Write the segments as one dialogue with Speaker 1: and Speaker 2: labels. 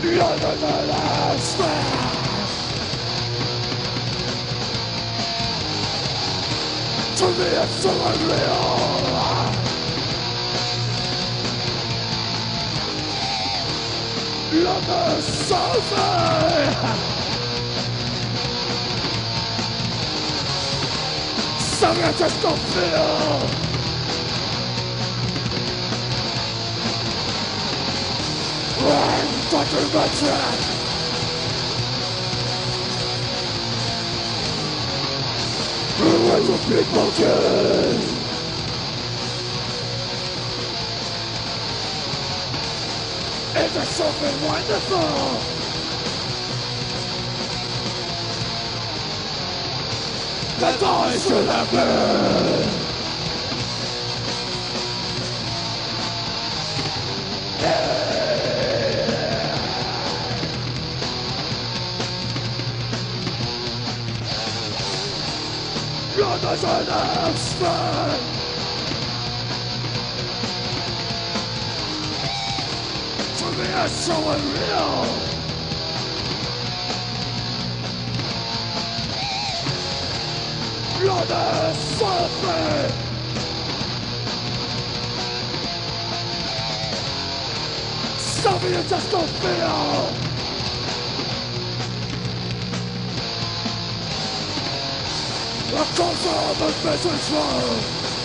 Speaker 1: You're the last man. To me it's so unreal. You're the sofa. Some I just don't feel. I'm fucking my track. Where's the big mountain? Is there something wonderful? That I should have been. You're the last man. To me it's so unreal. You're the something. Something you just don't feel. A cause of a message from.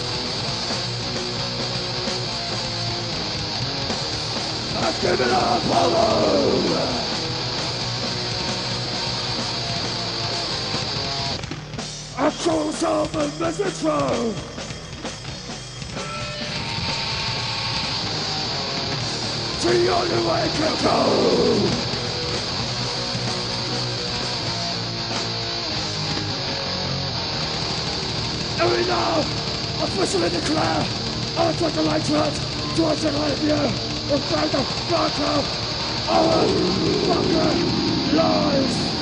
Speaker 1: I've given up hollow. A cause of a message from. The only way to go. And we now officially declare our total hatred towards the life you will try to fuck up our fucking lives.